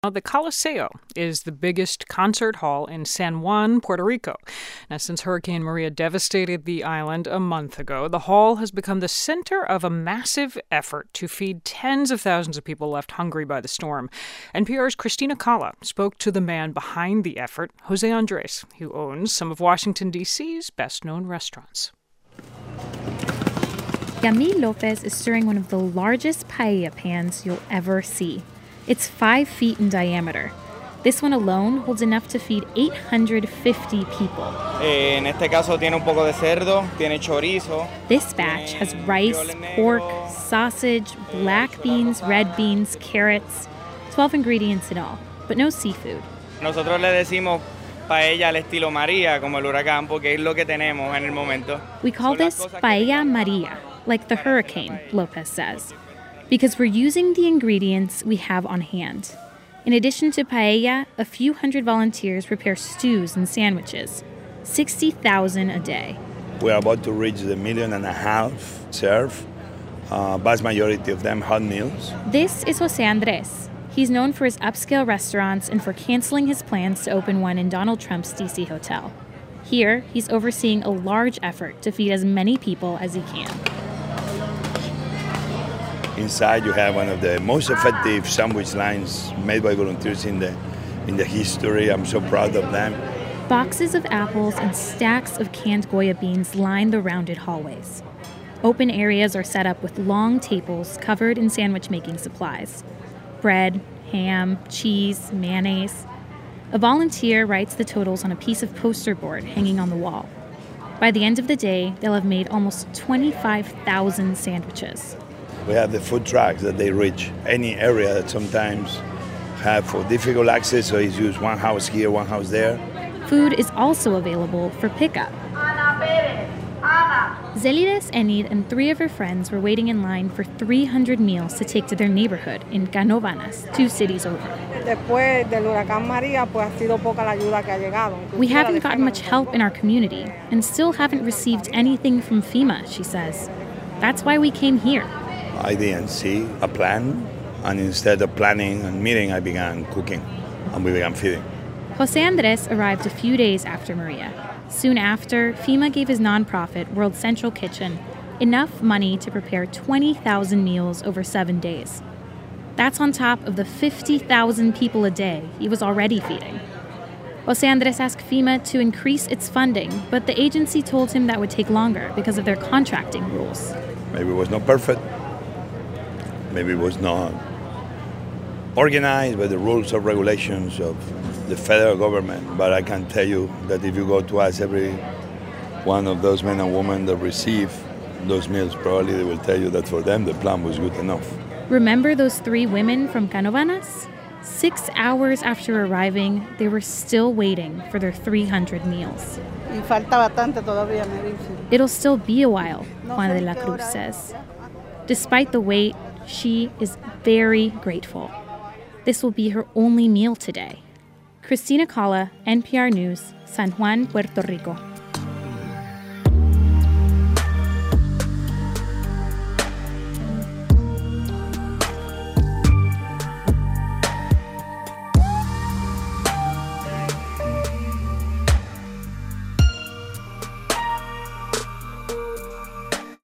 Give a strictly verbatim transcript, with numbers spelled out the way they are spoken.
Now, the Coliseo is the biggest concert hall in San Juan, Puerto Rico. Now, since Hurricane Maria devastated the island a month ago, the hall has become the center of a massive effort to feed tens of thousands of people left hungry by the storm. N P R's Cristina Cala spoke to the man behind the effort, Jose Andres, who owns some of Washington, D C's best-known restaurants. Yamil Lopez is stirring one of the largest paella pans you'll ever see. It's five feet in diameter. This one alone holds enough to feed eight hundred fifty people. En este caso tiene un poco de cerdo, tiene chorizo. This batch has rice, pork, sausage, black beans, red beans, carrots, twelve ingredients in all, but no seafood. Nosotros le decimos paella al estilo María, como el huracán, porque es lo que tenemos en el momento. We call this paella María, like the hurricane, Lopez says, because we're using the ingredients we have on hand. In addition to paella, a few hundred volunteers prepare stews and sandwiches, sixty thousand a day. We are about to reach the million and a half serve, uh, vast majority of them hot meals. This is Jose Andres. He's known for his upscale restaurants and for canceling his plans to open one in Donald Trump's D C hotel. Here, he's overseeing a large effort to feed as many people as he can. Inside you have one of the most effective sandwich lines made by volunteers in the in the history. I'm so proud of them. Boxes of apples and stacks of canned Goya beans line the rounded hallways. Open areas are set up with long tables covered in sandwich-making supplies. Bread, ham, cheese, mayonnaise. A volunteer writes the totals on a piece of poster board hanging on the wall. By the end of the day, they'll have made almost twenty-five thousand sandwiches. We have the food trucks that they reach any area that sometimes have for difficult access, so it's used one house here, one house there. Food is also available for pickup. Zelides Enid and three of her friends were waiting in line for three hundred meals to take to their neighborhood in Canóvanas, two cities over. We haven't gotten much help in our community and still haven't received anything from FEMA, she says. That's why we came here. I didn't see a plan, and instead of planning and meeting, I began cooking, and we began feeding. Jose Andres arrived a few days after Maria. Soon after, FEMA gave his nonprofit, World Central Kitchen, enough money to prepare twenty thousand meals over seven days. That's on top of the fifty thousand people a day he was already feeding. Jose Andres asked FEMA to increase its funding, but the agency told him that would take longer because of their contracting rules. Maybe it was not perfect. Maybe it was not organized by the rules or regulations of the federal government, but I can tell you that if you go to ask every one of those men and women that receive those meals, probably they will tell you that for them the plan was good enough. Remember those three women from Canóvanas? Six hours after arriving, they were still waiting for their three hundred meals. It'll still be a while, Juana de la Cruz says. Despite the wait, she is very grateful. This will be her only meal today. Cristina Cala, N P R News, San Juan, Puerto Rico.